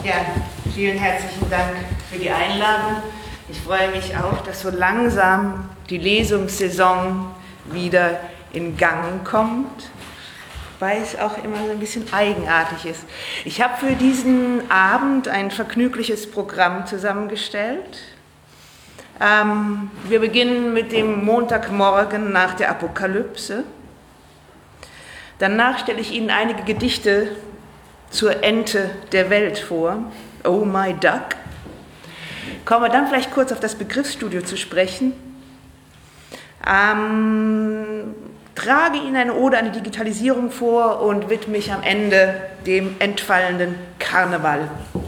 Ja, vielen herzlichen Dank für die Einladung. Ich freue mich auch, dass so langsam die Lesungssaison wieder in Gang kommt, wobei es auch immer so ein bisschen eigenartig ist. Ich habe für diesen Abend ein vergnügliches Programm zusammengestellt. Wir beginnen mit dem Montagmorgen nach der Apokalypse. Danach stelle ich Ihnen einige Gedichte zur Ente der Welt vor, Oh My Duck. Kommen wir dann vielleicht kurz auf das Begriffsstudio zu sprechen. Trage Ihnen eine Ode an die Digitalisierung vor und widme mich am Ende dem entfallenden Karneval.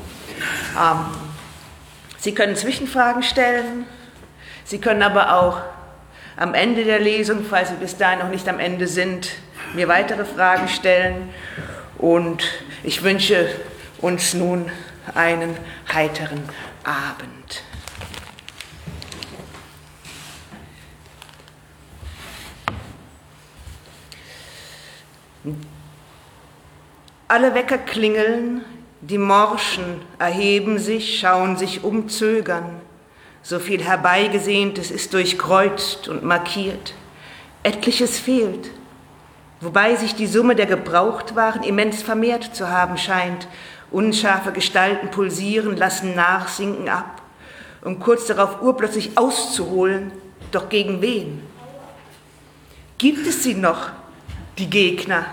Sie können Zwischenfragen stellen, Sie können aber auch am Ende der Lesung, falls Sie bis dahin noch nicht am Ende sind, mir weitere Fragen stellen. Und ich wünsche uns nun einen heiteren Abend. Alle Wecker klingeln, die Morschen erheben sich, schauen sich um, zögern. So viel Herbeigesehntes ist durchkreuzt und markiert. Etliches fehlt, wobei sich die Summe der Gebrauchtwaren immens vermehrt zu haben scheint. Unscharfe Gestalten pulsieren, lassen nachsinken ab, um kurz darauf urplötzlich auszuholen. Doch gegen wen? Gibt es sie noch, die Gegner?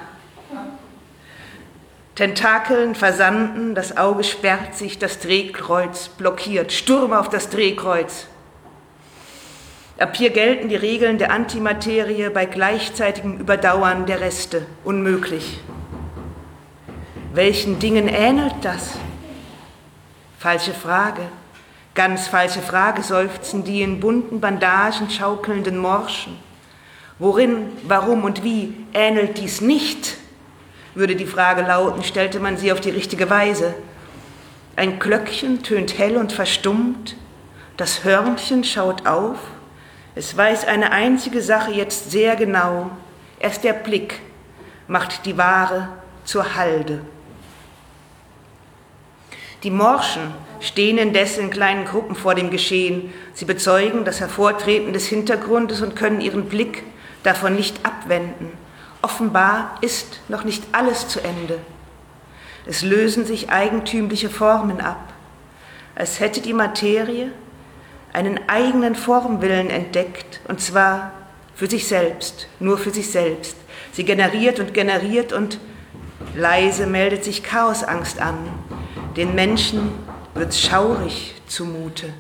Tentakeln versanden, das Auge sperrt sich, das Drehkreuz blockiert. Sturm auf das Drehkreuz. Ab hier gelten die Regeln der Antimaterie bei gleichzeitigem Überdauern der Reste. Unmöglich. Welchen Dingen ähnelt das? Falsche Frage. Ganz falsche Frage, seufzen die in bunten Bandagen schaukelnden Morschen. Worin, warum und wie ähnelt dies nicht? Würde die Frage lauten, stellte man sie auf die richtige Weise. Ein Glöckchen tönt hell und verstummt, das Hörnchen schaut auf, es weiß eine einzige Sache jetzt sehr genau, erst der Blick macht die Ware zur Halde. Die Morschen stehen indessen in kleinen Gruppen vor dem Geschehen, sie bezeugen das Hervortreten des Hintergrundes und können ihren Blick davon nicht abwenden. Offenbar ist noch nicht alles zu Ende. Es lösen sich eigentümliche Formen ab, als hätte die Materie einen eigenen Formwillen entdeckt, und zwar für sich selbst, nur für sich selbst. Sie generiert und leise meldet sich Chaosangst an. Den Menschen wird's schaurig zumute.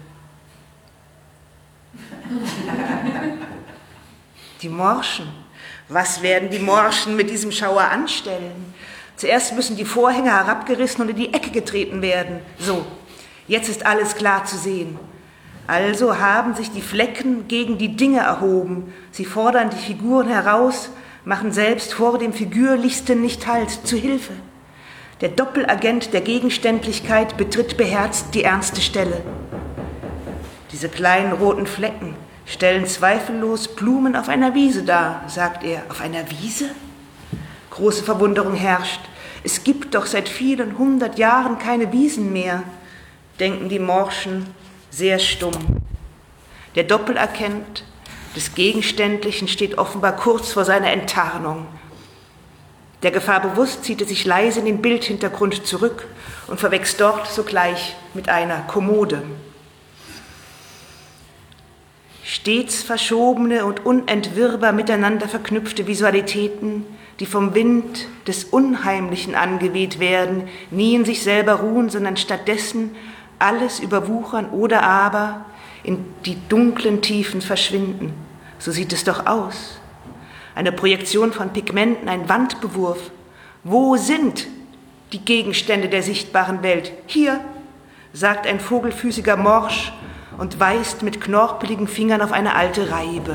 Die Morschen. Was werden die Morschen mit diesem Schauer anstellen? Zuerst müssen die Vorhänge herabgerissen und in die Ecke getreten werden. So, jetzt ist alles klar zu sehen. Also haben sich die Flecken gegen die Dinge erhoben. Sie fordern die Figuren heraus, machen selbst vor dem Figürlichsten nicht Halt, zu Hilfe. Der Doppelagent der Gegenständlichkeit betritt beherzt die ernste Stelle. Diese kleinen roten Flecken stellen zweifellos Blumen auf einer Wiese dar, sagt er. Auf einer Wiese? Große Verwunderung herrscht. Es gibt doch seit vielen 100 Jahren keine Wiesen mehr, denken die Morschen sehr stumm. Der Doppelagent des Gegenständlichen steht offenbar kurz vor seiner Enttarnung. Der Gefahr bewusst zieht er sich leise in den Bildhintergrund zurück und verwechselt dort sogleich mit einer Kommode. Stets verschobene und unentwirrbar miteinander verknüpfte Visualitäten, die vom Wind des Unheimlichen angeweht werden, nie in sich selber ruhen, sondern stattdessen alles überwuchern oder aber in die dunklen Tiefen verschwinden. So sieht es doch aus. Eine Projektion von Pigmenten, ein Wandbewurf. Wo sind die Gegenstände der sichtbaren Welt? Hier, sagt ein vogelfüßiger Morsch und weist mit knorpeligen Fingern auf eine alte Reibe.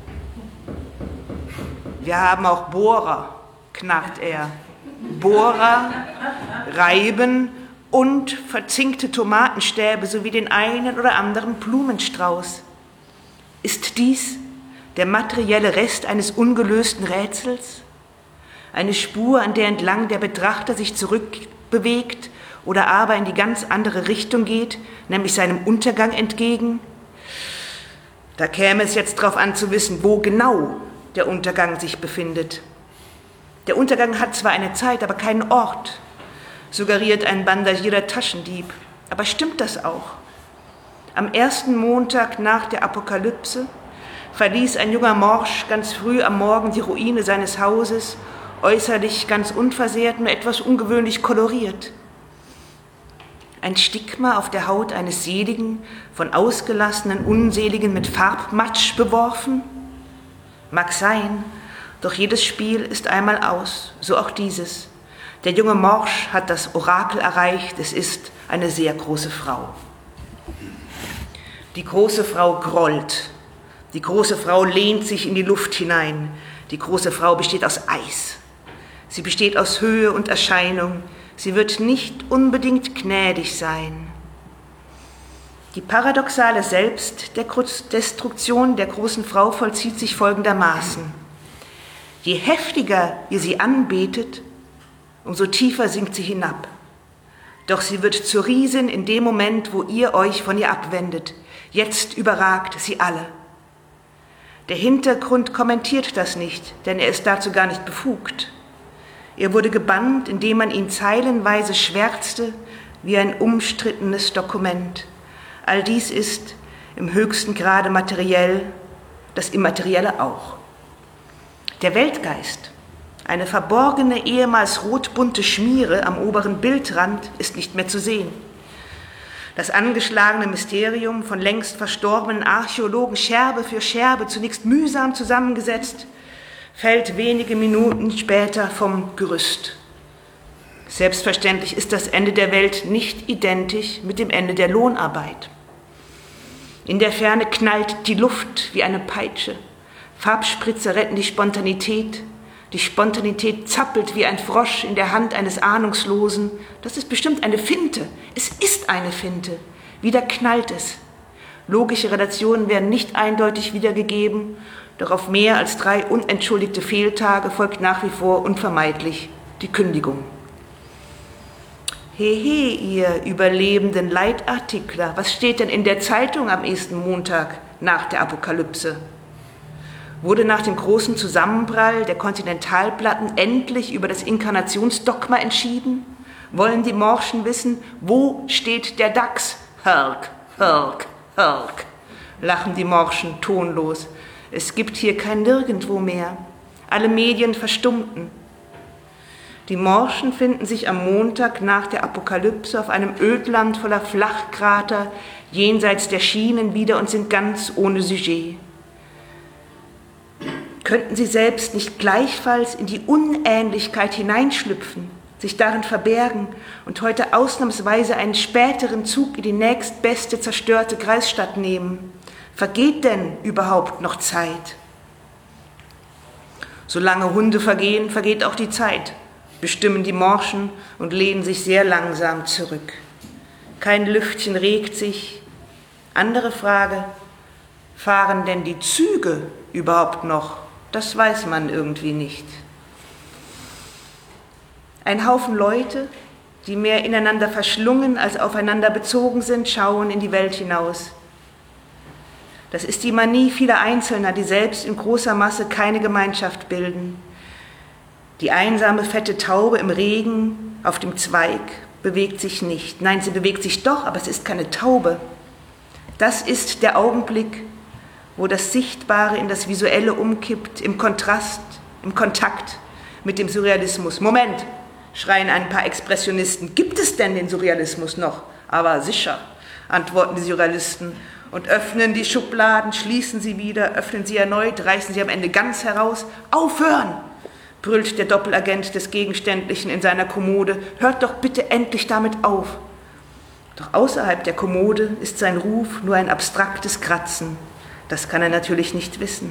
Wir haben auch Bohrer, knarrt er. Bohrer, Reiben und verzinkte Tomatenstäbe sowie den einen oder anderen Blumenstrauß. Ist dies der materielle Rest eines ungelösten Rätsels? Eine Spur, an der entlang der Betrachter sich zurückbewegt oder aber in die ganz andere Richtung geht, nämlich seinem Untergang entgegen? Da käme es jetzt darauf an zu wissen, wo genau der Untergang sich befindet. Der Untergang hat zwar eine Zeit, aber keinen Ort, suggeriert ein bandagierter Taschendieb. Aber stimmt das auch? Am ersten Montag nach der Apokalypse verließ ein junger Morsch ganz früh am Morgen die Ruine seines Hauses, äußerlich ganz unversehrt, nur etwas ungewöhnlich koloriert. Ein Stigma auf der Haut eines Seligen, von ausgelassenen Unseligen mit Farbmatsch beworfen? Mag sein, doch jedes Spiel ist einmal aus, so auch dieses. Der junge Morsch hat das Orakel erreicht, es ist eine sehr große Frau. Die große Frau grollt, die große Frau lehnt sich in die Luft hinein, die große Frau besteht aus Eis. Sie besteht aus Höhe und Erscheinung, sie wird nicht unbedingt gnädig sein. Die paradoxale Selbstdestruktion der großen Frau vollzieht sich folgendermaßen. Je heftiger ihr sie anbetet, umso tiefer sinkt sie hinab. Doch sie wird zur Riesin in dem Moment, wo ihr euch von ihr abwendet. Jetzt überragt sie alle. Der Hintergrund kommentiert das nicht, denn er ist dazu gar nicht befugt. Er wurde gebannt, indem man ihn zeilenweise schwärzte wie ein umstrittenes Dokument. All dies ist im höchsten Grade materiell, das Immaterielle auch. Der Weltgeist, eine verborgene, ehemals rotbunte Schmiere am oberen Bildrand, ist nicht mehr zu sehen. Das angeschlagene Mysterium, von längst verstorbenen Archäologen Scherbe für Scherbe, zunächst mühsam zusammengesetzt, fällt wenige Minuten später vom Gerüst. Selbstverständlich ist das Ende der Welt nicht identisch mit dem Ende der Lohnarbeit. In der Ferne knallt die Luft wie eine Peitsche. Farbspritze retten die Spontanität. Die Spontanität zappelt wie ein Frosch in der Hand eines Ahnungslosen. Das ist bestimmt eine Finte. Es ist eine Finte. Wieder knallt es. Logische Relationen werden nicht eindeutig wiedergegeben, doch auf mehr als 3 unentschuldigte Fehltage folgt nach wie vor unvermeidlich die Kündigung. Hehe, ihr überlebenden Leitartikler, was steht denn in der Zeitung am ersten Montag nach der Apokalypse? Wurde nach dem großen Zusammenprall der Kontinentalplatten endlich über das Inkarnationsdogma entschieden? Wollen die Morschen wissen, wo steht der DAX? Herk, herk, herk, lachen die Morschen tonlos. Es gibt hier kein Nirgendwo mehr. Alle Medien verstummten. Die Morschen finden sich am Montag nach der Apokalypse auf einem Ödland voller Flachkrater jenseits der Schienen wieder und sind ganz ohne Sujet. Könnten sie selbst nicht gleichfalls in die Unähnlichkeit hineinschlüpfen, sich darin verbergen und heute ausnahmsweise einen späteren Zug in die nächstbeste zerstörte Kreisstadt nehmen? Vergeht denn überhaupt noch Zeit? Solange Hunde vergehen, vergeht auch die Zeit, bestimmen die Morschen und lehnen sich sehr langsam zurück. Kein Lüftchen regt sich. Andere Frage, fahren denn die Züge überhaupt noch? Das weiß man irgendwie nicht. Ein Haufen Leute, die mehr ineinander verschlungen als aufeinander bezogen sind, schauen in die Welt hinaus. Das ist die Manie vieler Einzelner, die selbst in großer Masse keine Gemeinschaft bilden. Die einsame, fette Taube im Regen auf dem Zweig bewegt sich nicht. Nein, sie bewegt sich doch, aber es ist keine Taube. Das ist der Augenblick, wo das Sichtbare in das Visuelle umkippt, im Kontrast, im Kontakt mit dem Surrealismus. Moment, schreien ein paar Expressionisten, gibt es denn den Surrealismus noch? Aber sicher, antworten die Surrealisten und öffnen die Schubladen, schließen sie wieder, öffnen sie erneut, reißen sie am Ende ganz heraus. Aufhören, brüllt der Doppelagent des Gegenständlichen in seiner Kommode. Hört doch bitte endlich damit auf. Doch außerhalb der Kommode ist sein Ruf nur ein abstraktes Kratzen. Das kann er natürlich nicht wissen.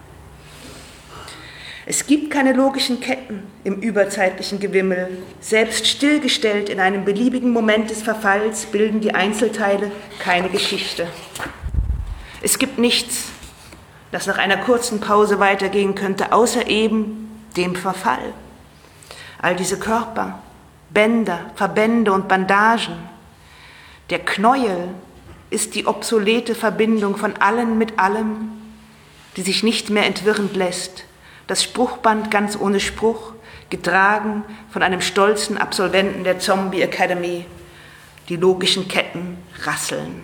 Es gibt keine logischen Ketten im überzeitlichen Gewimmel. Selbst stillgestellt in einem beliebigen Moment des Verfalls bilden die Einzelteile keine Geschichte. Es gibt nichts, das nach einer kurzen Pause weitergehen könnte, außer eben dem Verfall. All diese Körper, Bänder, Verbände und Bandagen. Der Knäuel ist die obsolete Verbindung von allen mit allem, die sich nicht mehr entwirren lässt. Das Spruchband ganz ohne Spruch, getragen von einem stolzen Absolventen der Zombie Academy. Die logischen Ketten rasseln.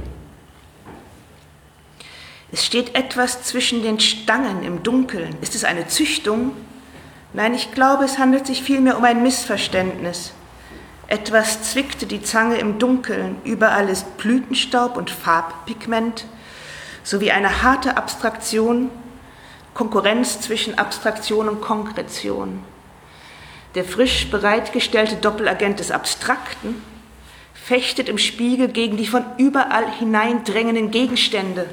Es steht etwas zwischen den Stangen im Dunkeln. Ist es eine Züchtung? Nein, ich glaube, es handelt sich vielmehr um ein Missverständnis. Etwas zwickte die Zange im Dunkeln. Überall ist Blütenstaub und Farbpigment, sowie eine harte Abstraktion, Konkurrenz zwischen Abstraktion und Konkretion. Der frisch bereitgestellte Doppelagent des Abstrakten fechtet im Spiegel gegen die von überall hineindrängenden Gegenstände.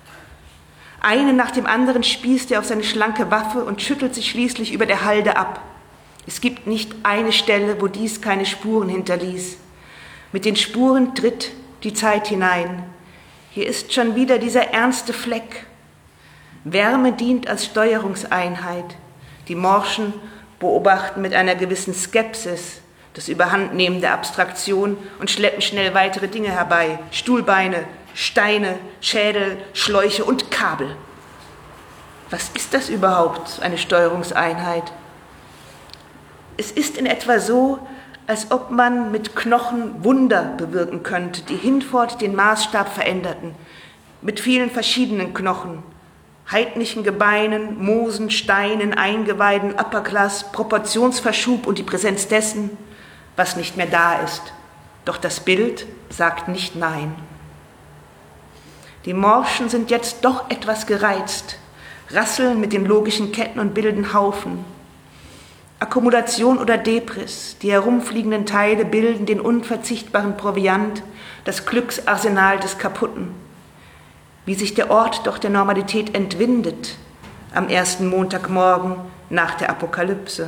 Einen nach dem anderen spießt er auf seine schlanke Waffe und schüttelt sich schließlich über der Halde ab. Es gibt nicht eine Stelle, wo dies keine Spuren hinterließ. Mit den Spuren tritt die Zeit hinein. Hier ist schon wieder dieser ernste Fleck. Wärme dient als Steuerungseinheit. Die Morschen beobachten mit einer gewissen Skepsis das Überhandnehmen der Abstraktion und schleppen schnell weitere Dinge herbei. Stuhlbeine, Steine, Schädel, Schläuche und Kabel. Was ist das überhaupt, eine Steuerungseinheit? Es ist in etwa so, als ob man mit Knochen Wunder bewirken könnte, die hinfort den Maßstab veränderten, mit vielen verschiedenen Knochen, heidnischen Gebeinen, Moosen, Steinen, Eingeweiden, Upperclass, Proportionsverschub und die Präsenz dessen, was nicht mehr da ist. Doch das Bild sagt nicht nein. Die Morschen sind jetzt doch etwas gereizt, rasseln mit den logischen Ketten und bilden Haufen. Akkumulation oder Debris, die herumfliegenden Teile bilden den unverzichtbaren Proviant, das Glücksarsenal des Kaputten. Wie sich der Ort doch der Normalität entwindet am ersten Montagmorgen nach der Apokalypse.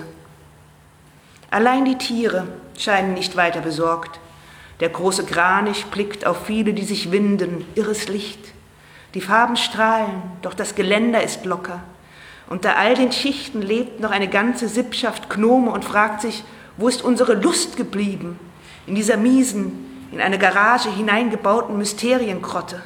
Allein die Tiere scheinen nicht weiter besorgt. Der große Kranich blickt auf viele, die sich winden, irres Licht. Die Farben strahlen, doch das Geländer ist locker. Unter all den Schichten lebt noch eine ganze Sippschaft Gnome und fragt sich, wo ist unsere Lust geblieben? In dieser miesen, in eine Garage hineingebauten Mysteriengrotte.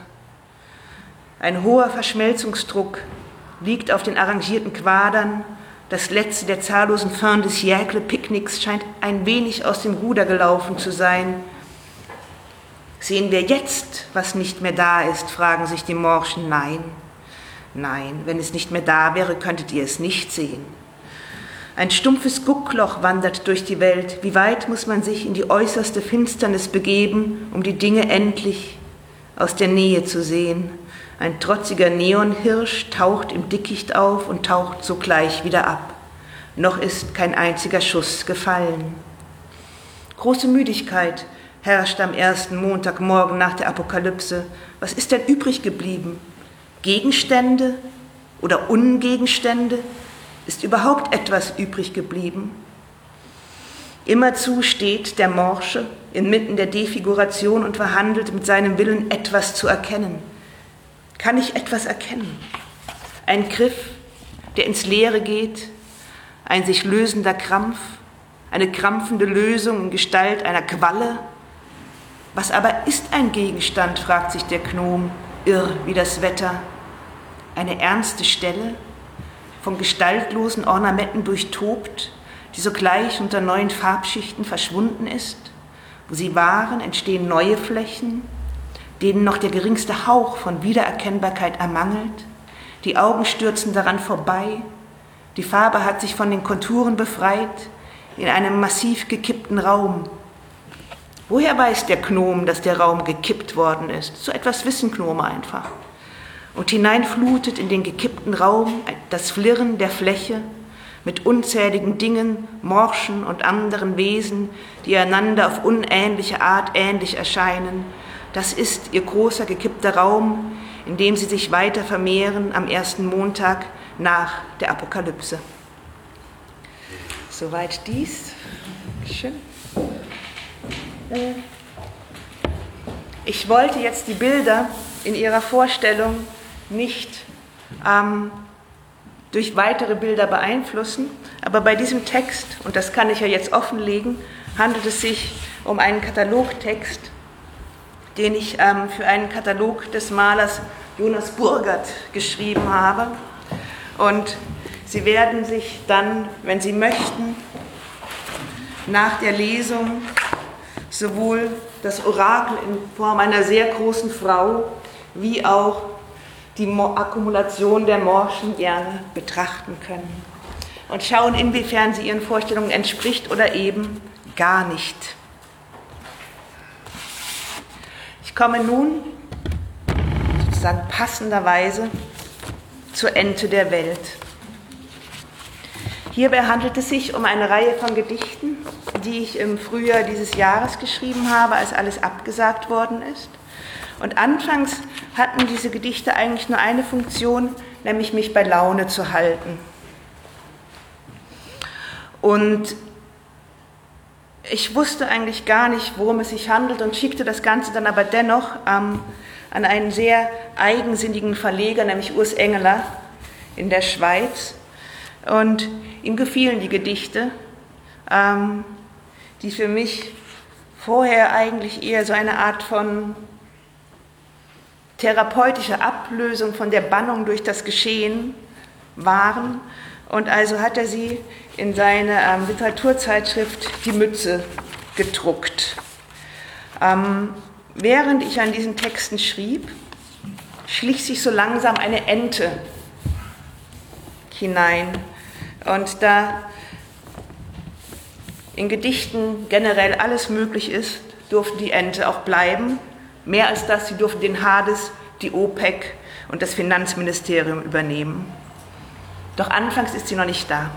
Ein hoher Verschmelzungsdruck liegt auf den arrangierten Quadern. Das letzte der zahllosen Fin de siècle-Picknicks scheint ein wenig aus dem Ruder gelaufen zu sein. Sehen wir jetzt, was nicht mehr da ist, fragen sich die Morschen. Nein, nein, wenn es nicht mehr da wäre, könntet ihr es nicht sehen. Ein stumpfes Guckloch wandert durch die Welt. Wie weit muss man sich in die äußerste Finsternis begeben, um die Dinge endlich aus der Nähe zu sehen? Ein trotziger Neonhirsch taucht im Dickicht auf und taucht sogleich wieder ab. Noch ist kein einziger Schuss gefallen. Große Müdigkeit herrscht am ersten Montagmorgen nach der Apokalypse. Was ist denn übrig geblieben? Gegenstände oder Ungegenstände? Ist überhaupt etwas übrig geblieben? Immerzu steht der Morsche inmitten der Defiguration und verhandelt mit seinem Willen, etwas zu erkennen. Kann ich etwas erkennen? Ein Griff, der ins Leere geht, ein sich lösender Krampf, eine krampfende Lösung in Gestalt einer Qualle. Was aber ist ein Gegenstand, fragt sich der Gnom, irr wie das Wetter. Eine ernste Stelle, von gestaltlosen Ornamenten durchtobt, die sogleich unter neuen Farbschichten verschwunden ist. Wo sie waren, entstehen neue Flächen, denen noch der geringste Hauch von Wiedererkennbarkeit ermangelt. Die Augen stürzen daran vorbei. Die Farbe hat sich von den Konturen befreit in einem massiv gekippten Raum. Woher weiß der Gnom, dass der Raum gekippt worden ist? So etwas wissen Gnome einfach. Und hineinflutet in den gekippten Raum das Flirren der Fläche mit unzähligen Dingen, Morschen und anderen Wesen, die einander auf unähnliche Art ähnlich erscheinen. Das ist ihr großer gekippter Raum, in dem sie sich weiter vermehren am ersten Montag nach der Apokalypse. Soweit dies. Schön. Ich wollte jetzt die Bilder in ihrer Vorstellung nicht durch weitere Bilder beeinflussen, aber bei diesem Text, und das kann ich ja jetzt offenlegen, handelt es sich um einen Katalogtext, den ich für einen Katalog des Malers Jonas Burgert geschrieben habe. Und Sie werden sich dann, wenn Sie möchten, nach der Lesung sowohl das Orakel in Form einer sehr großen Frau wie auch die Akkumulation der Morschen gerne betrachten können und schauen, inwiefern sie Ihren Vorstellungen entspricht oder eben gar nicht. Ich komme nun sozusagen passenderweise zur Ente der Welt. Hierbei handelt es sich um eine Reihe von Gedichten, die ich im Frühjahr dieses Jahres geschrieben habe, als alles abgesagt worden ist. Und anfangs hatten diese Gedichte eigentlich nur eine Funktion, nämlich mich bei Laune zu halten. Und ich wusste eigentlich gar nicht, worum es sich handelt und schickte das Ganze dann aber dennoch an einen sehr eigensinnigen Verleger, nämlich Urs Engeler in der Schweiz. Und ihm gefielen die Gedichte, die für mich vorher eigentlich eher so eine Art von therapeutischer Ablösung von der Bannung durch das Geschehen waren. Und also hat er sie in seine Literaturzeitschrift Die Mütze gedruckt. Während ich an diesen Texten schrieb, schlich sich so langsam eine Ente hinein. Und da in Gedichten generell alles möglich ist, durfte die Ente auch bleiben. Mehr als das, sie durften den Hades, die OPEC und das Finanzministerium übernehmen. Doch anfangs ist sie noch nicht da.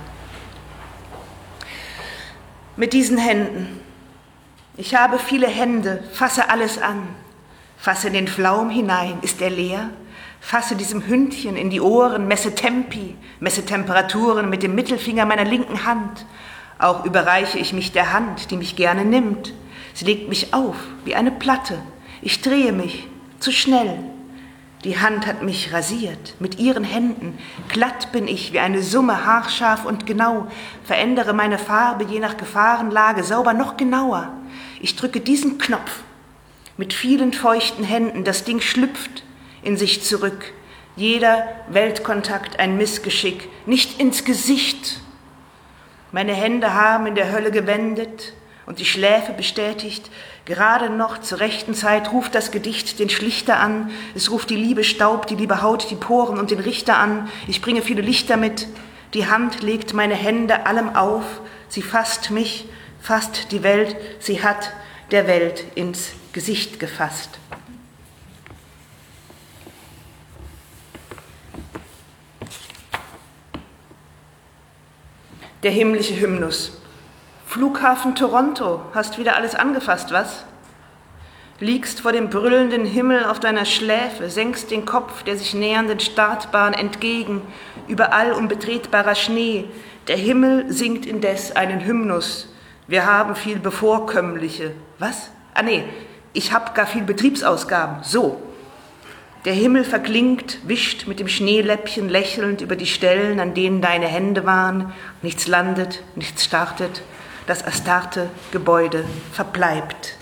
Mit diesen Händen. Ich habe viele Hände, fasse alles an. Fasse in den Flaum hinein, ist er leer? Fasse diesem Hündchen in die Ohren, messe Tempi, messe Temperaturen mit dem Mittelfinger meiner linken Hand. Auch überreiche ich mich der Hand, die mich gerne nimmt. Sie legt mich auf wie eine Platte. Ich drehe mich, zu schnell. Die Hand hat mich rasiert, mit ihren Händen. Glatt bin ich wie eine Summe, haarscharf und genau. Verändere meine Farbe je nach Gefahrenlage, sauber noch genauer. Ich drücke diesen Knopf. Mit vielen feuchten Händen, das Ding schlüpft in sich zurück. Jeder Weltkontakt ein Missgeschick, nicht ins Gesicht. Meine Hände haben in der Hölle gewendet und die Schläfe bestätigt. Gerade noch zur rechten Zeit ruft das Gedicht den Schlichter an. Es ruft die Liebe Staub, die Liebe Haut, die Poren und den Richter an. Ich bringe viele Lichter mit. Die Hand legt meine Hände allem auf. Sie fasst mich, fasst die Welt. Sie hat der Welt ins Gesicht gefasst. Der himmlische Hymnus. Flughafen Toronto, hast wieder alles angefasst, was? Liegst vor dem brüllenden Himmel auf deiner Schläfe, senkst den Kopf der sich nähernden Startbahn entgegen, überall unbetretbarer Schnee. Der Himmel singt indes einen Hymnus. Wir haben viel Bevorkömmliche. Was? Ich hab gar viel Betriebsausgaben. So. Der Himmel verklingt, wischt mit dem Schneeläppchen lächelnd über die Stellen, an denen deine Hände waren. Nichts landet, nichts startet. Das erstarrte Gebäude verbleibt.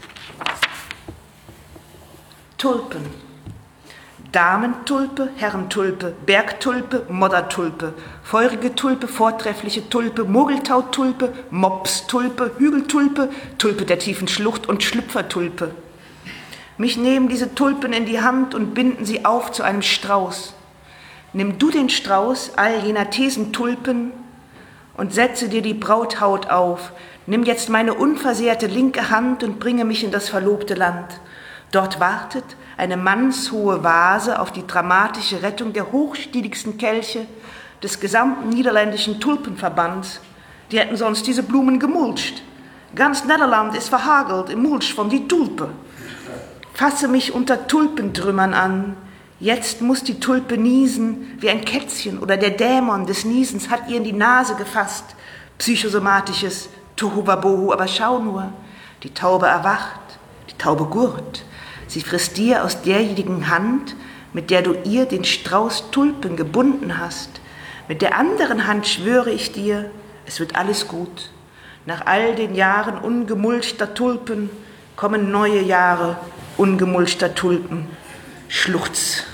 Tulpen. Damentulpe, Herrentulpe, Bergtulpe, Moddertulpe, feurige Tulpe, vortreffliche Tulpe, Mogeltautulpe, Mopstulpe, Hügeltulpe, Tulpe der tiefen Schlucht und Schlüpfertulpe. Mich nehmen diese Tulpen in die Hand und binden sie auf zu einem Strauß. Nimm du den Strauß all jener Thesentulpen und setze dir die Brauthaut auf. Nimm jetzt meine unversehrte linke Hand und bringe mich in das verlobte Land. Dort wartet eine mannshohe Vase auf die dramatische Rettung der hochstieligsten Kelche des gesamten niederländischen Tulpenverbands. Die hätten sonst diese Blumen gemulcht. Ganz Nederland ist verhagelt im Mulch von die Tulpe. Fasse mich unter Tulpentrümmern an. Jetzt muss die Tulpe niesen wie ein Kätzchen oder der Dämon des Niesens hat ihr in die Nase gefasst. Psychosomatisches Tohuwabohu, aber schau nur, die Taube erwacht, die Taube gurrt. Sie frisst dir aus derjenigen Hand, mit der du ihr den Strauß Tulpen gebunden hast. Mit der anderen Hand schwöre ich dir, es wird alles gut. Nach all den Jahren ungemulchter Tulpen kommen neue Jahre ungemulchter Tulpen. Schluchz.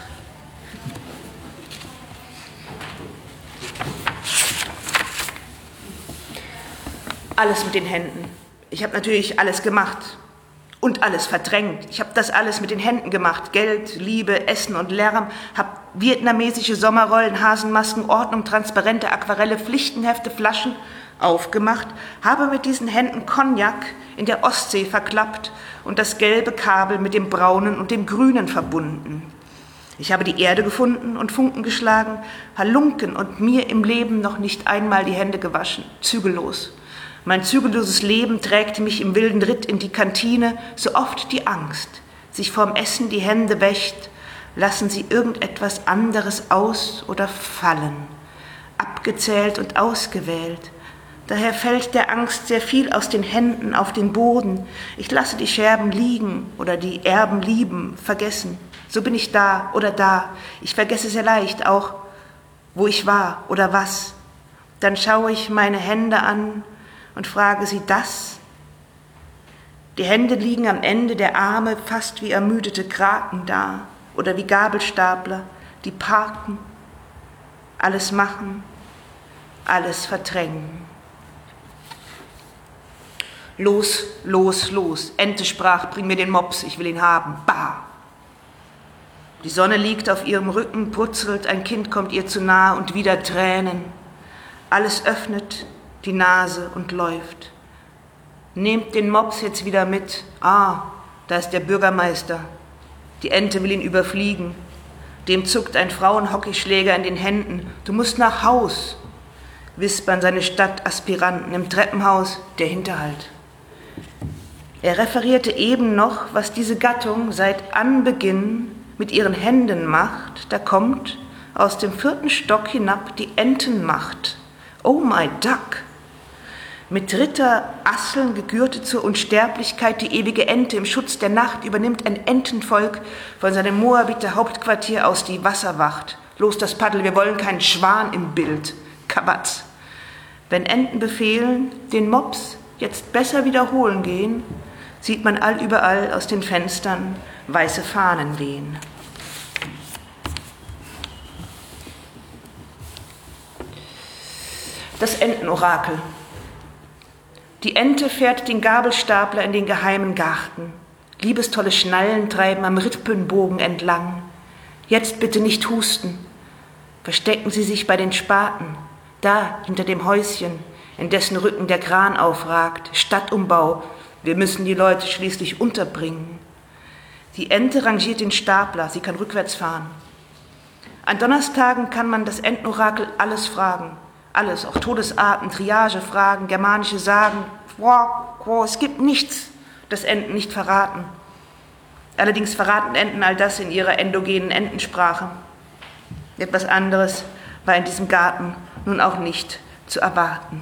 Alles mit den Händen. Ich habe natürlich alles gemacht und alles verdrängt. Ich habe das alles mit den Händen gemacht. Geld, Liebe, Essen und Lärm. Habe vietnamesische Sommerrollen, Hasenmasken, Ordnung, Transparente, Aquarelle, Pflichtenhefte, Flaschen aufgemacht. Habe mit diesen Händen Cognac in der Ostsee verklappt und das gelbe Kabel mit dem braunen und dem grünen verbunden. Ich habe die Erde gefunden und Funken geschlagen, Halunken und mir im Leben noch nicht einmal die Hände gewaschen. Zügellos. Mein zügelloses Leben trägt mich im wilden Ritt in die Kantine, so oft die Angst, sich vorm Essen die Hände wäscht, lassen sie irgendetwas anderes aus oder fallen, abgezählt und ausgewählt. Daher fällt der Angst sehr viel aus den Händen auf den Boden. Ich lasse die Scherben liegen oder die Erben lieben, vergessen. So bin ich da oder da. Ich vergesse sehr leicht auch, wo ich war oder was. Dann schaue ich meine Hände an und frage sie das. Die Hände liegen am Ende der Arme fast wie ermüdete Kraken da oder wie Gabelstapler, die parken, alles machen, alles verdrängen. Los, los, los. Ente sprach, bring mir den Mops, ich will ihn haben. Bah! Die Sonne liegt auf ihrem Rücken, putzelt, ein Kind kommt ihr zu nahe und wieder Tränen. Alles öffnet die Nase und läuft. Nehmt den Mops jetzt wieder mit. Ah, da ist der Bürgermeister. Die Ente will ihn überfliegen. Dem zuckt ein Frauenhockeyschläger in den Händen. Du musst nach Haus, wispern seine Stadtaspiranten im Treppenhaus, der Hinterhalt. Er referierte eben noch, was diese Gattung seit Anbeginn mit ihren Händen macht. Da kommt aus dem 4. Stock hinab die Entenmacht. Oh my duck! Mit Ritterasseln gegürtet zur Unsterblichkeit, die ewige Ente im Schutz der Nacht übernimmt ein Entenvolk von seinem Moabiter Hauptquartier aus die Wasserwacht. Los das Paddel, wir wollen keinen Schwan im Bild. Kabatz. Wenn Enten befehlen, den Mops jetzt besser wiederholen gehen, sieht man allüberall aus den Fenstern weiße Fahnen wehen. Das Entenorakel. Die Ente fährt den Gabelstapler in den geheimen Garten. Liebestolle Schnallen treiben am Rippenbogen entlang. Jetzt bitte nicht husten. Verstecken Sie sich bei den Spaten, da hinter dem Häuschen, in dessen Rücken der Kran aufragt. Stadtumbau, wir müssen die Leute schließlich unterbringen. Die Ente rangiert den Stapler, sie kann rückwärts fahren. An Donnerstagen kann man das Entenorakel alles fragen. Alles, auch Todesarten, Triagefragen, germanische Sagen. Es gibt nichts, das Enten nicht verraten. Allerdings verraten Enten all das in ihrer endogenen Entensprache. Etwas anderes war in diesem Garten nun auch nicht zu erwarten.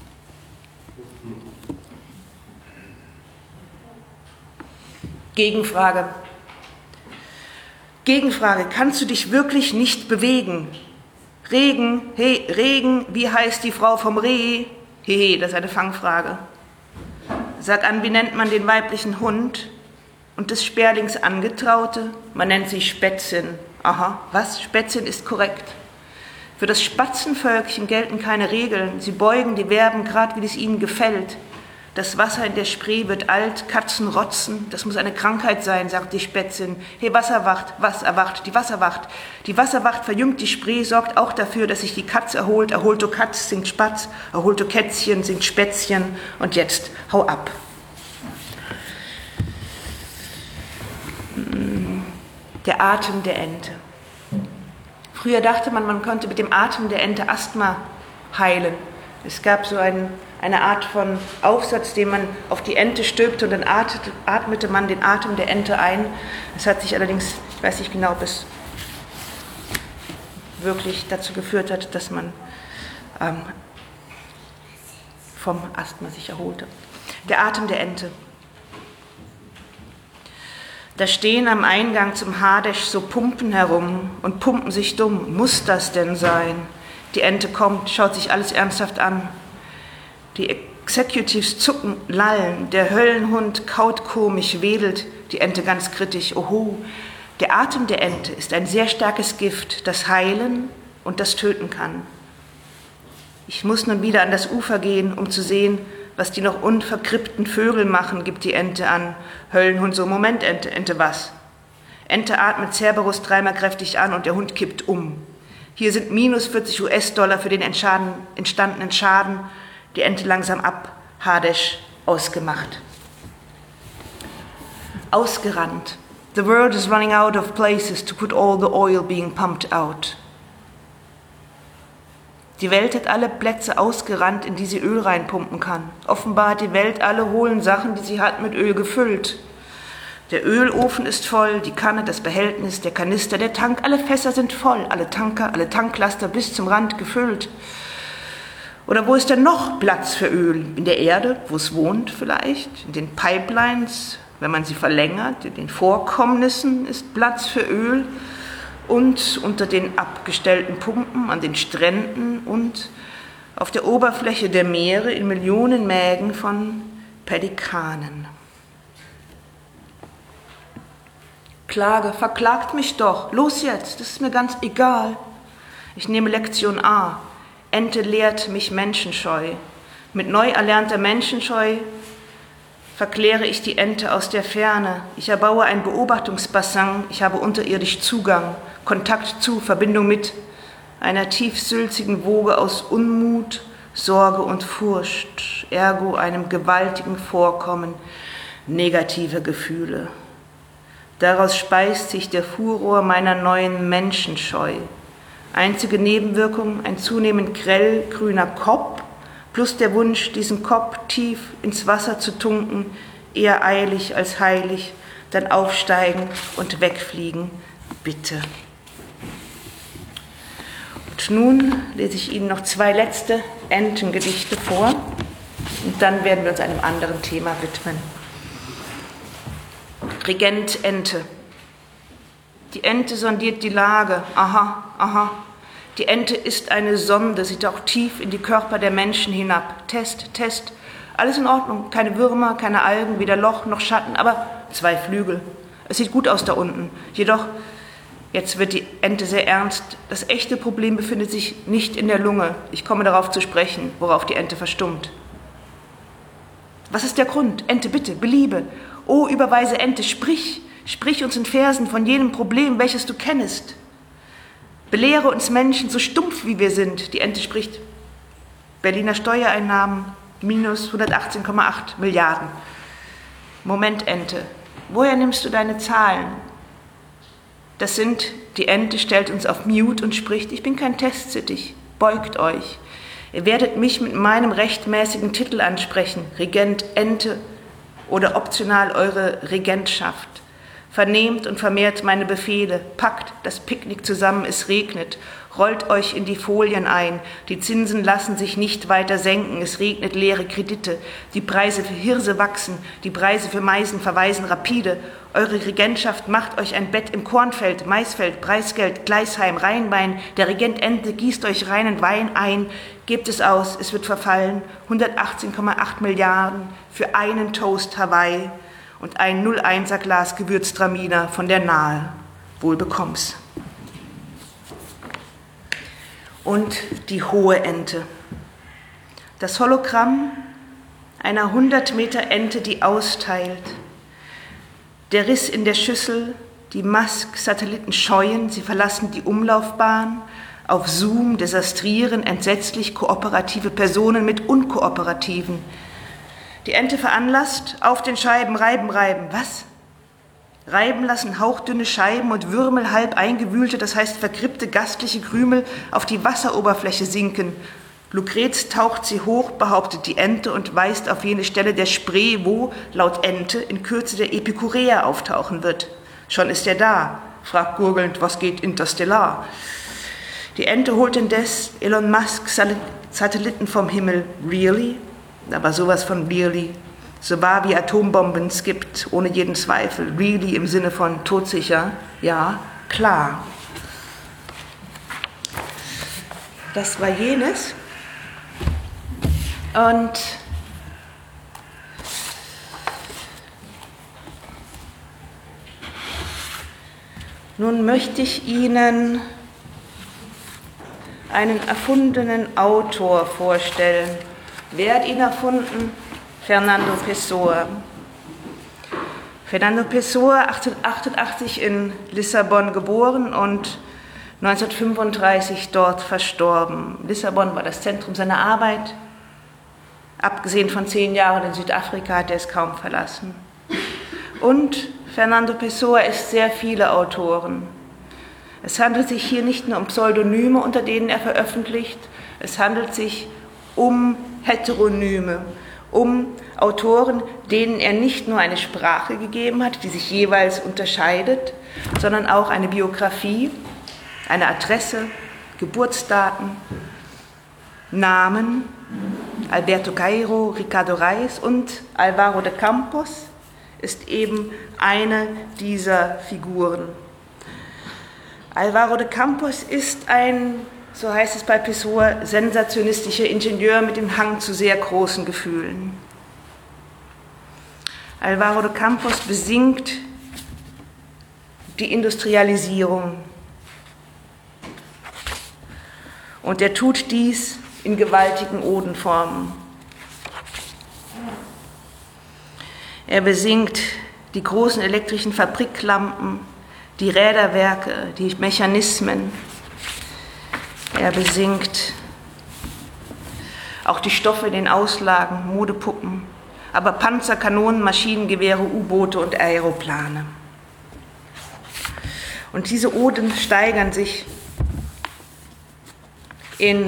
Gegenfrage. Gegenfrage, kannst du dich wirklich nicht bewegen? Regen, hey, Regen, wie heißt die Frau vom Reh? Hehe, das ist eine Fangfrage. Sag an, wie nennt man den weiblichen Hund? Und des Sperlings Angetraute? Man nennt sie Spätzin. Aha, was? Spätzin ist korrekt. Für das Spatzenvölkchen gelten keine Regeln. Sie beugen die Verben, grad wie es ihnen gefällt. Das Wasser in der Spree wird alt, Katzen rotzen. Das muss eine Krankheit sein, sagt die Spätzin. Hey, Wasserwacht, was erwacht? Die Wasserwacht. Die Wasserwacht verjüngt die Spree, sorgt auch dafür, dass sich die Katz erholt. Erholto Katz singt Spatz, erholto Kätzchen singt Spätzchen. Und jetzt, hau ab. Der Atem der Ente. Früher dachte man, man könnte mit dem Atem der Ente Asthma heilen. Es gab so eine Art von Aufsatz, den man auf die Ente stülpte und dann atmete man den Atem der Ente ein. Es hat sich allerdings, ich weiß nicht genau, ob es wirklich dazu geführt hat, dass man vom Asthma sich erholte. Der Atem der Ente. Da stehen am Eingang zum Hadesch so Pumpen herum und pumpen sich dumm. Muss das denn sein? Die Ente kommt, schaut sich alles ernsthaft an. Die Executives zucken, lallen, der Höllenhund kaut komisch, wedelt, die Ente ganz kritisch, oho, der Atem der Ente ist ein sehr starkes Gift, das heilen und das töten kann. Ich muss nun wieder an das Ufer gehen, um zu sehen, was die noch unverkrippten Vögel machen, gibt die Ente an. Höllenhund so, Moment, Ente, Ente was? Ente atmet Cerberus dreimal kräftig an und der Hund kippt um. Hier sind minus 40 US-Dollar für den entstandenen Schaden. Die Ente langsam ab, Hadesch ausgemacht. Ausgerannt. The world is running out of places to put all the oil being pumped out. Die Welt hat alle Plätze ausgerannt, in die sie Öl reinpumpen kann. Offenbar hat die Welt alle hohlen Sachen, die sie hat, mit Öl gefüllt. Der Ölofen ist voll, die Kanne, das Behältnis, der Kanister, der Tank, alle Fässer sind voll, alle Tanker, alle Tanklaster bis zum Rand gefüllt. Oder wo ist denn noch Platz für Öl? In der Erde, wo es wohnt vielleicht, in den Pipelines, wenn man sie verlängert, in den Vorkommnissen ist Platz für Öl und unter den abgestellten Pumpen an den Stränden und auf der Oberfläche der Meere in Millionen Mägen von Pelikanen. Klage, verklagt mich doch, los jetzt, das ist mir ganz egal. Ich nehme Lektion A. Ente lehrt mich Menschenscheu. Mit neu erlernter Menschenscheu verkläre ich die Ente aus der Ferne. Ich erbaue ein Beobachtungsbassin, ich habe unterirdisch Zugang, Kontakt zu, Verbindung mit einer tiefsülzigen Woge aus Unmut, Sorge und Furcht, ergo einem gewaltigen Vorkommen negativer Gefühle. Daraus speist sich der Furor meiner neuen Menschenscheu. Einzige Nebenwirkung, ein zunehmend grellgrüner Kopf, plus der Wunsch, diesen Kopf tief ins Wasser zu tunken, eher eilig als heilig, dann aufsteigen und wegfliegen, bitte. Und nun lese ich Ihnen noch 2 letzte Entengedichte vor und dann werden wir uns einem anderen Thema widmen. Regent Ente. Die Ente sondiert die Lage. Aha, aha. Die Ente ist eine Sonde, sie taucht tief in die Körper der Menschen hinab. Test, Test. Alles in Ordnung. Keine Würmer, keine Algen, weder Loch noch Schatten, aber 2 Flügel. Es sieht gut aus da unten. Jedoch, jetzt wird die Ente sehr ernst. Das echte Problem befindet sich nicht in der Lunge. Ich komme darauf zu sprechen, worauf die Ente verstummt. Was ist der Grund? Ente, bitte, beliebe. O überweise Ente, sprich uns in Versen von jenem Problem, welches du kennest. Belehre uns Menschen, so stumpf wie wir sind. Die Ente spricht. Berliner Steuereinnahmen minus 118,8 Milliarden. Moment, Ente, woher nimmst du deine Zahlen? Das sind, die Ente stellt uns auf Mute und spricht, ich bin kein Testsittich, beugt euch. Ihr werdet mich mit meinem rechtmäßigen Titel ansprechen, Regent Ente, oder optional eure Regentschaft. Vernehmt und vermehrt meine Befehle, packt das Picknick zusammen, es regnet, rollt euch in die Folien ein, die Zinsen lassen sich nicht weiter senken, es regnet leere Kredite, die Preise für Hirse wachsen, die Preise für Meisen verweisen rapide, eure Regentschaft macht euch ein Bett im Kornfeld, Maisfeld, Preisgeld, Gleisheim, Rheinwein, der Regent Ente gießt euch reinen Wein ein, gebt es aus, es wird verfallen, 118,8 Milliarden für einen Toast Hawaii und ein 0,1er Glas Gewürztraminer von der Nahe. Wohl bekomm's. Und die hohe Ente. Das Hologramm einer 100 Meter Ente, die austeilt. Der Riss in der Schüssel, die Musk-Satelliten scheuen, sie verlassen die Umlaufbahn. Auf Zoom desastrieren entsetzlich kooperative Personen mit unkooperativen. Die Ente veranlasst, auf den Scheiben reiben. Was? Reiben lassen hauchdünne Scheiben und Würmel halb eingewühlte, das heißt verkrippte gastliche Krümel, auf die Wasseroberfläche sinken. Lucrez taucht sie hoch, behauptet die Ente und weist auf jene Stelle der Spree, wo, laut Ente, in Kürze der Epikureer auftauchen wird. Schon ist er da, fragt gurgelnd, was geht interstellar? Die Ente holt indes Elon Musk Satelliten vom Himmel. Really? Aber sowas von really. So wahr wie Atombomben es gibt, ohne jeden Zweifel. Really im Sinne von todsicher. Ja, klar. Das war jenes. Und Nun möchte ich Ihnen einen erfundenen Autor vorstellen. Wer hat ihn erfunden? Fernando Pessoa. Fernando Pessoa, 1888 in Lissabon geboren und 1935 dort verstorben. Lissabon war das Zentrum seiner Arbeit. Abgesehen von 10 Jahren in Südafrika hat er es kaum verlassen. Und Fernando Pessoa ist sehr viele Autoren. Es handelt sich hier nicht nur um Pseudonyme, unter denen er veröffentlicht, es handelt sich um Heteronyme, um Autoren, denen er nicht nur eine Sprache gegeben hat, die sich jeweils unterscheidet, sondern auch eine Biografie, eine Adresse, Geburtsdaten, Namen, Alberto Cairo, Ricardo Reis und Álvaro de Campos ist eben eine dieser Figuren. Álvaro de Campos ist ein, so heißt es bei Pessoa, sensationistischer Ingenieur mit dem Hang zu sehr großen Gefühlen. Álvaro de Campos besingt die Industrialisierung. Und er tut dies in gewaltigen Odenformen. Er besingt die großen elektrischen Fabriklampen, die Räderwerke, die Mechanismen. Er besingt auch die Stoffe in den Auslagen, Modepuppen, aber Panzer, Kanonen, Maschinengewehre, U-Boote und Aeroplane. Und diese Oden steigern sich in,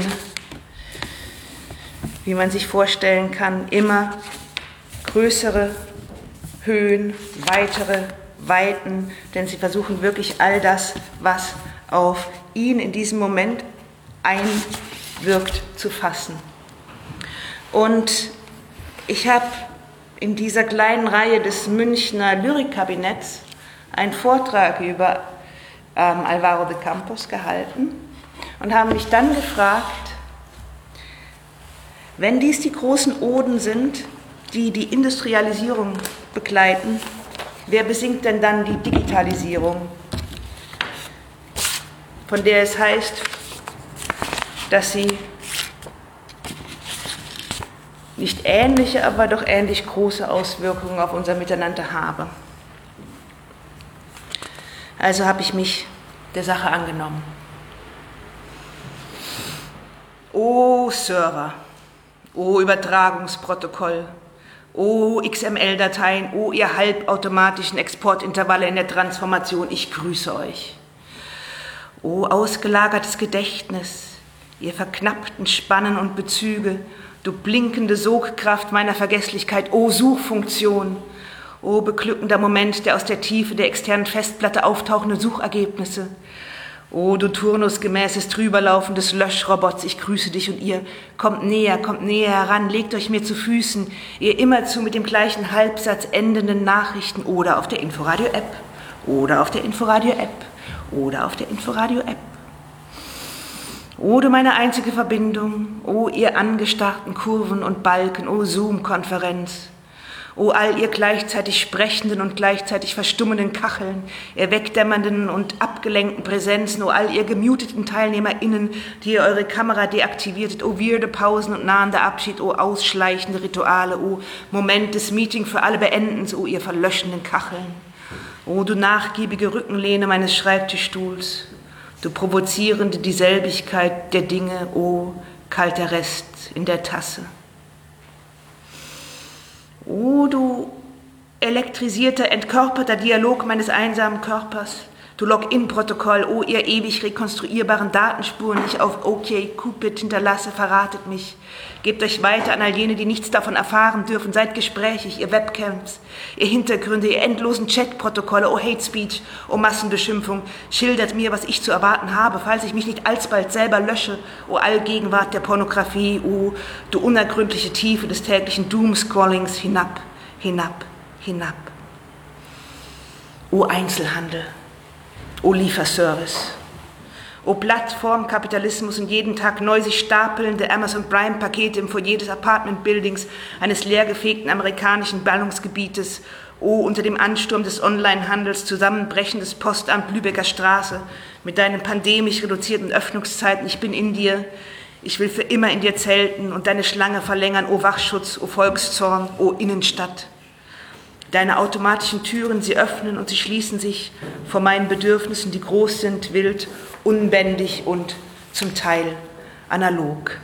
wie man sich vorstellen kann, immer größere Höhen, weitere Weiten, denn sie versuchen wirklich all das, was auf ihn in diesem Moment einwirkt, zu fassen. Und ich habe in dieser kleinen Reihe des Münchner Lyrikkabinetts einen Vortrag über Álvaro de Campos gehalten und habe mich dann gefragt, wenn dies die großen Oden sind, die die Industrialisierung begleiten, wer besingt denn dann die Digitalisierung, von der es heißt, dass sie nicht ähnliche, aber doch ähnlich große Auswirkungen auf unser Miteinander habe. Also habe ich mich der Sache angenommen. O Server, o Übertragungsprotokoll, o XML-Dateien, o ihr halbautomatischen Exportintervalle in der Transformation, ich grüße euch. O ausgelagertes Gedächtnis, ihr verknappten Spannen und Bezüge, du blinkende Sogkraft meiner Vergesslichkeit, o Suchfunktion, o beglückender Moment der aus der Tiefe der externen Festplatte auftauchenden Suchergebnisse, o du turnusgemäßes Drüberlaufen des Löschrobots, ich grüße dich und ihr, kommt näher heran, legt euch mir zu Füßen, ihr immerzu mit dem gleichen Halbsatz endenden Nachrichten oder auf der Inforadio-App, oder auf der Inforadio-App, oder auf der Inforadio-App. O du meine einzige Verbindung, o ihr angestarrten Kurven und Balken, o Zoom-Konferenz, o all ihr gleichzeitig sprechenden und gleichzeitig verstummenden Kacheln, ihr wegdämmernden und abgelenkten Präsenzen, o all ihr gemuteten TeilnehmerInnen, die ihr eure Kamera deaktiviertet, o weirde Pausen und nahender Abschied, o ausschleichende Rituale, o Moment des Meeting für alle Beendens, o ihr verlöschenden Kacheln, o du nachgiebige Rückenlehne meines Schreibtischstuhls, du provozierende Dieselbigkeit der Dinge, o kalter Rest in der Tasse. O du elektrisierter, entkörperter Dialog meines einsamen Körpers, du Login-Protokoll, o ihr ewig rekonstruierbaren Datenspuren, die ich auf OkCupid hinterlasse, verratet mich. Gebt euch weiter an all jene, die nichts davon erfahren dürfen, seid gesprächig, ihr Webcams, ihr Hintergründe, ihr endlosen Chat-Protokolle, o Hate Speech, o Massenbeschimpfung, schildert mir, was ich zu erwarten habe, falls ich mich nicht alsbald selber lösche, o Allgegenwart der Pornografie, o du unergründliche Tiefe des täglichen Doomscrollings, hinab, hinab, hinab. O Einzelhandel, o Lieferservice, o Plattformkapitalismus und jeden Tag neu sich stapelnde Amazon Prime-Pakete im Foyer des Apartment-Buildings eines leergefegten amerikanischen Ballungsgebietes, O unter dem Ansturm des Onlinehandels zusammenbrechendes Postamt Lübecker Straße mit deinen pandemisch reduzierten Öffnungszeiten, ich bin in dir, ich will für immer in dir zelten und deine Schlange verlängern, o Wachschutz, o Volkszorn, o Innenstadt. Deine automatischen Türen, sie öffnen und sie schließen sich vor meinen Bedürfnissen, die groß sind, wild, unbändig und zum Teil analog.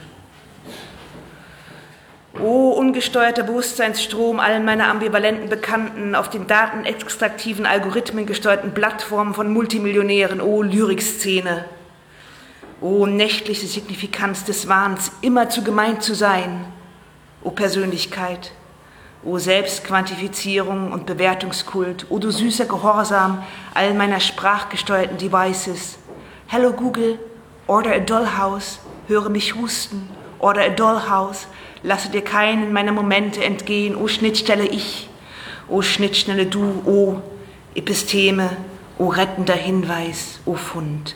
O ungesteuerter Bewusstseinsstrom all meiner ambivalenten Bekannten auf den datenextraktiven, algorithmengesteuerten Plattformen von Multimillionären, o Lyrikszene, o nächtliche Signifikanz des Wahns, immer zu gemeint zu sein, o Persönlichkeit, o Selbstquantifizierung und Bewertungskult, o du süßer Gehorsam all meiner sprachgesteuerten Devices. Hello Google, order a dollhouse, höre mich husten, order a dollhouse, lasse dir keinen meiner Momente entgehen, o Schnittstelle ich, o Schnittstelle du, o Episteme, o rettender Hinweis, o Fund.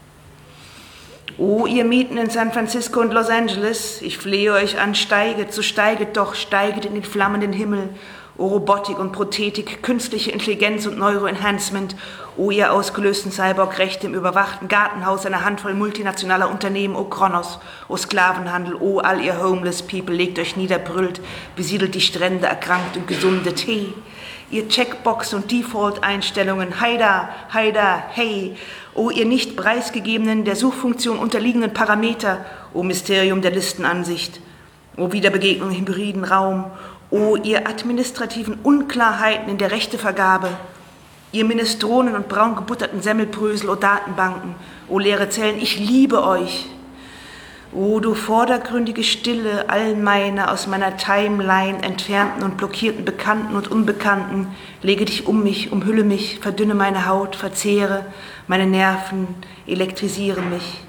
O ihr Mieten in San Francisco und Los Angeles, ich flehe euch an, steiget, so steiget doch, steiget in den flammenden Himmel, o Robotik und Prothetik, künstliche Intelligenz und Neuroenhancement, o ihr ausgelösten Cyborg-Rechte im überwachten Gartenhaus einer Handvoll multinationaler Unternehmen, o Kronos, o Sklavenhandel, o all ihr Homeless People, legt euch nieder, brüllt, besiedelt die Strände, erkrankt und gesunde Tee, ihr Checkbox- und Default-Einstellungen, heida, heida, hey, o ihr nicht preisgegebenen, der Suchfunktion unterliegenden Parameter, o Mysterium der Listenansicht, o Wiederbegegnung im hybriden Raum, o ihr administrativen Unklarheiten in der Rechtevergabe, ihr Minestronen und braun gebutterten Semmelbrösel, o Datenbanken, o leere Zellen, ich liebe euch. O du vordergründige Stille all meiner aus meiner Timeline entfernten und blockierten Bekannten und Unbekannten, lege dich um mich, umhülle mich, verdünne meine Haut, verzehre meine Nerven, elektrisiere mich.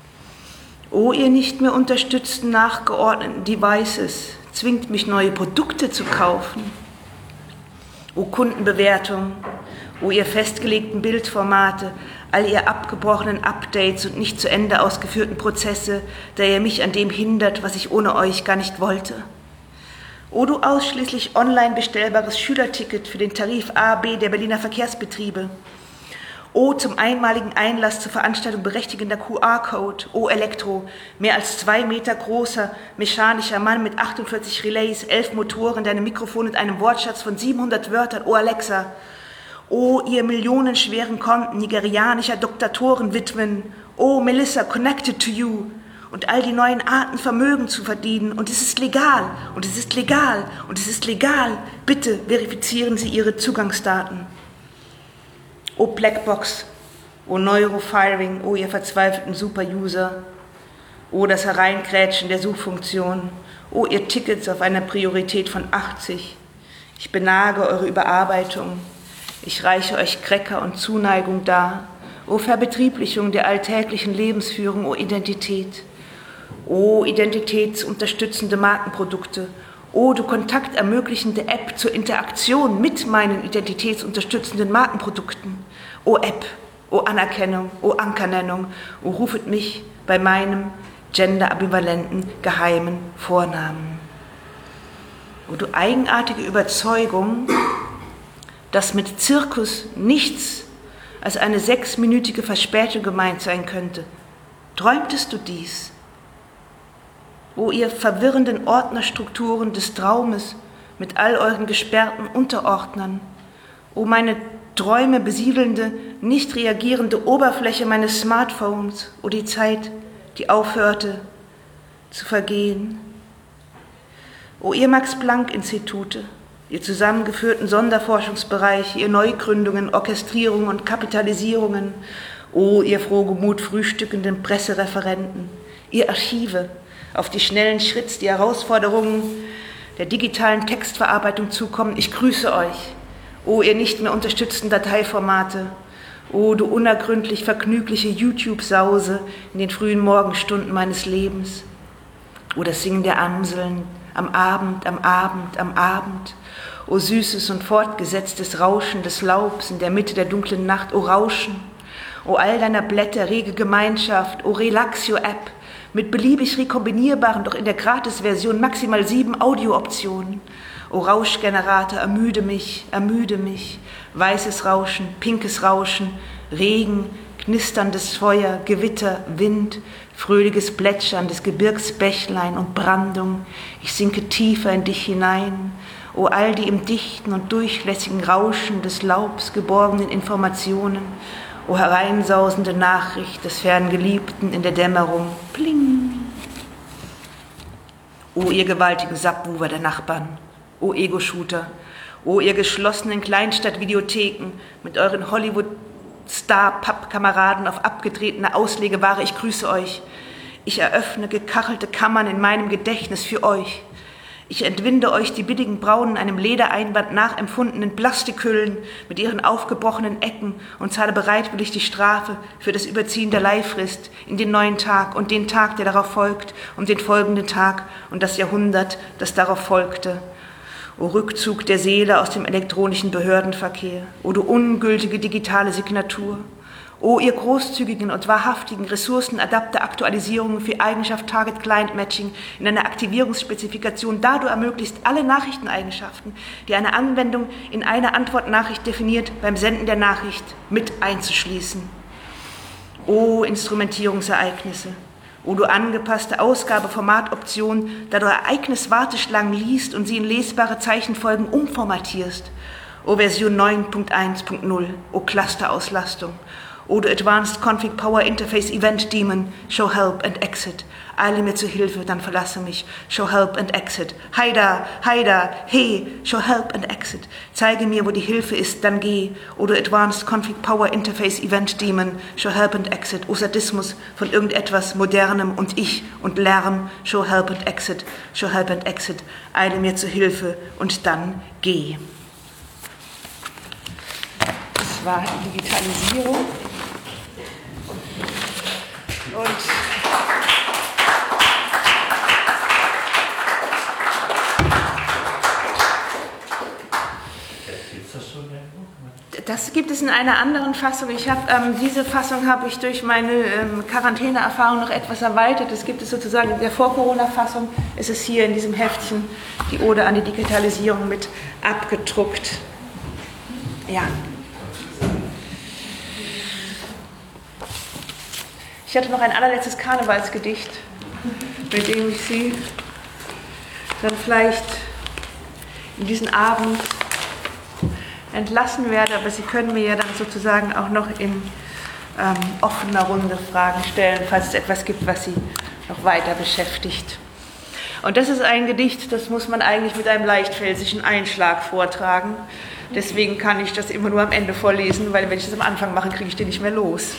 O ihr nicht mehr unterstützten, nachgeordneten Devices, zwingt mich, neue Produkte zu kaufen. O Kundenbewertung, o ihr festgelegten Bildformate, all ihr abgebrochenen Updates und nicht zu Ende ausgeführten Prozesse, da ihr mich an dem hindert, was ich ohne euch gar nicht wollte. O du ausschließlich online bestellbares Schülerticket für den Tarif A, B der Berliner Verkehrsbetriebe. O zum einmaligen Einlass zur Veranstaltung berechtigender QR-Code, o Elektro, mehr als 2 Meter großer, mechanischer Mann mit 48 Relays, 11 Motoren, deinem Mikrofon und einem Wortschatz von 700 Wörtern, o Alexa. O ihr millionenschweren Konten nigerianischer Doktatorenwitwen, o Melissa, connected to you, und all die neuen Arten Vermögen zu verdienen, und es ist legal, und es ist legal, und es ist legal, bitte verifizieren Sie Ihre Zugangsdaten. O Blackbox, o Neurofiring, o ihr verzweifelten Superuser, o das Hereinkrätschen der Suchfunktion, o ihr Tickets auf einer Priorität von 80. Ich benage eure Überarbeitung, ich reiche euch Cracker und Zuneigung dar, o Verbetrieblichung der alltäglichen Lebensführung, o Identität, o identitätsunterstützende Markenprodukte, o du kontaktermöglichende App zur Interaktion mit meinen identitätsunterstützenden Markenprodukten, o App, o Anerkennung, o Ankernennung, o rufet mich bei meinem genderambivalenten geheimen Vornamen. O du eigenartige Überzeugung, dass mit Zirkus nichts als eine 6-minütige Verspätung gemeint sein könnte. Träumtest du dies? O ihr verwirrenden Ordnerstrukturen des Traumes mit all euren gesperrten Unterordnern, o meine Träume besiedelnde, nicht reagierende Oberfläche meines Smartphones, o die Zeit, die aufhörte zu vergehen, o ihr Max-Planck-Institute, ihr zusammengeführten Sonderforschungsbereiche, ihr Neugründungen, Orchestrierungen und Kapitalisierungen, o ihr frohgemut frühstückenden Pressereferenten, ihr Archive, auf die schnellen Schritts die Herausforderungen der digitalen Textverarbeitung zukommen. Ich grüße euch, o ihr nicht mehr unterstützten Dateiformate, o du unergründlich vergnügliche YouTube-Sause in den frühen Morgenstunden meines Lebens, o das Singen der Amseln am Abend, am Abend, am Abend, o süßes und fortgesetztes Rauschen des Laubs in der Mitte der dunklen Nacht, o Rauschen, o all deiner Blätter rege Gemeinschaft, o Relaxio-App, mit beliebig rekombinierbaren, doch in der Gratis-Version maximal 7 Audio-Optionen. O Rauschgenerator, ermüde mich, weißes Rauschen, pinkes Rauschen, Regen, knisterndes Feuer, Gewitter, Wind, fröhliches Plätschern des Gebirgsbächlein und Brandung, ich sinke tiefer in dich hinein, o all die im dichten und durchlässigen Rauschen des Laubs geborgenen Informationen, o hereinsausende Nachricht des fernen Geliebten in der Dämmerung, pling. O ihr gewaltigen Subwoofer der Nachbarn, o Ego-Shooter, o ihr geschlossenen Kleinstadt-Videotheken mit euren Hollywood-Star-Pappkameraden auf abgetretene Auslegeware, ich grüße euch. Ich eröffne gekachelte Kammern in meinem Gedächtnis für euch. Ich entwinde euch die billigen braunen, einem Ledereinband nachempfundenen Plastikhüllen mit ihren aufgebrochenen Ecken und zahle bereitwillig die Strafe für das Überziehen der Leihfrist in den neuen Tag und den Tag, der darauf folgt, und den folgenden Tag und das Jahrhundert, das darauf folgte. O Rückzug der Seele aus dem elektronischen Behördenverkehr, o du ungültige digitale Signatur, o ihr großzügigen und wahrhaftigen Ressourcenadapter-Aktualisierungen für Eigenschaft Target-Client-Matching in einer Aktivierungsspezifikation, da du ermöglicht, alle Nachrichteneigenschaften, die eine Anwendung in einer Antwortnachricht definiert, beim Senden der Nachricht mit einzuschließen. O Instrumentierungsereignisse, o du angepasste Ausgabeformatoption, da du Ereigniswarteschlangen liest und sie in lesbare Zeichenfolgen umformatierst. O Version 9.1.0, o Clusterauslastung. O du Advanced Config Power Interface Event Daemon, show help and exit. Eile mir zu Hilfe, dann verlasse mich. Show help and exit. Heida, heida, hey, show help and exit. Zeige mir, wo die Hilfe ist, dann geh. O du Advanced Config Power Interface Event Daemon, show help and exit. O Sadismus von irgendetwas Modernem und ich und Lärm, show help and exit. Show help and exit. Eile mir zu Hilfe und dann geh. Das war die Digitalisierung. Und das gibt es in einer anderen Fassung. Diese Fassung habe ich durch meine Quarantäneerfahrung noch etwas erweitert. Das gibt es sozusagen in der Vor-Corona-Fassung. Ist es hier in diesem Heftchen die Ode an die Digitalisierung mit abgedruckt. Ja. Ich hatte noch ein allerletztes Karnevalsgedicht, mit dem ich Sie dann vielleicht in diesen Abend entlassen werde, aber Sie können mir ja dann sozusagen auch noch in offener Runde Fragen stellen, falls es etwas gibt, was Sie noch weiter beschäftigt. Und das ist ein Gedicht, das muss man eigentlich mit einem leichtfelsischen Einschlag vortragen. Deswegen kann ich das immer nur am Ende vorlesen, weil wenn ich das am Anfang mache, kriege ich den nicht mehr los.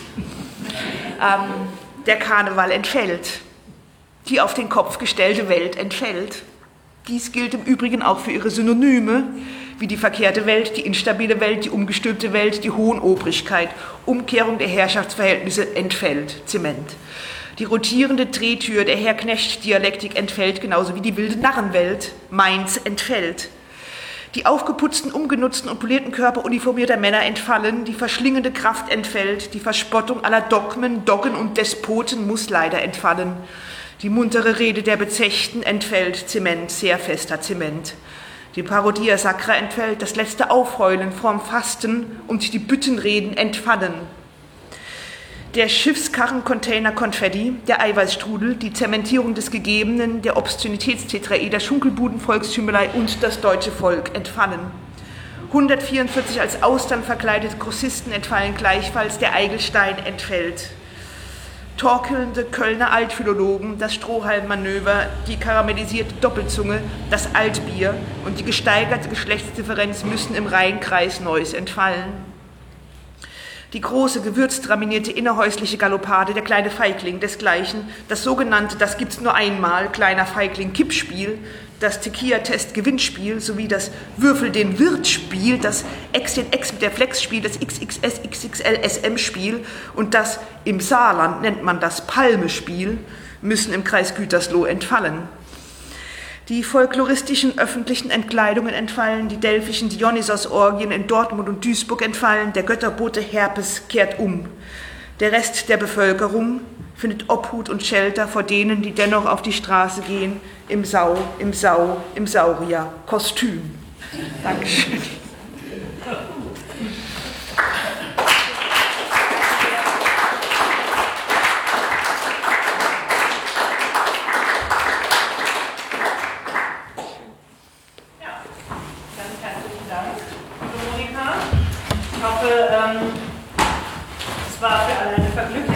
Der Karneval entfällt. Die auf den Kopf gestellte Welt entfällt. Dies gilt im Übrigen auch für ihre Synonyme, wie die verkehrte Welt, die instabile Welt, die umgestülpte Welt, die Hohenobrigkeit. Umkehrung der Herrschaftsverhältnisse entfällt. Zement. Die rotierende Drehtür der Herr-Knecht-Dialektik entfällt, genauso wie die wilde Narrenwelt. Mainz entfällt. Die aufgeputzten, umgenutzten und polierten Körper uniformierter Männer entfallen, die verschlingende Kraft entfällt, die Verspottung aller Dogmen, Doggen und Despoten muss leider entfallen. Die muntere Rede der Bezechten entfällt, Zement, sehr fester Zement. Die Parodia Sacra entfällt, das letzte Aufheulen vorm Fasten und die Büttenreden entfallen. Der Schiffskarrencontainer Konfetti, der Eiweißstrudel, die Zementierung des Gegebenen, der Obszönitätstetraeder, Schunkelbuden-Volkstümelei und das deutsche Volk entfallen. 144 als Austern verkleidete Grossisten entfallen gleichfalls, der Eigelstein entfällt. Torkelnde Kölner Altphilologen, das Strohhalmmanöver, die karamellisierte Doppelzunge, das Altbier und die gesteigerte Geschlechtsdifferenz müssen im Rheinkreis Neuss entfallen. Die große, gewürztraminierte innerhäusliche Galoppade, der kleine Feigling desgleichen, das sogenannte, das gibt's nur einmal, kleiner Feigling Kippspiel, das Tequila-Test-Gewinnspiel sowie das Würfel den Wirt-Spiel, das X den X mit der Flex-Spiel, das XXS, XXL, SM-Spiel und das im Saarland nennt man das Palme-Spiel, müssen im Kreis Gütersloh entfallen. Die folkloristischen öffentlichen Entkleidungen entfallen, die delphischen Dionysos-Orgien in Dortmund und Duisburg entfallen, der Götterbote Herpes kehrt um. Der Rest der Bevölkerung, findet Obhut und Shelter vor denen, die dennoch auf die Straße gehen, im Saurier-Kostüm. Dankeschön. Ich hoffe, es war für alle eine Vergnügen.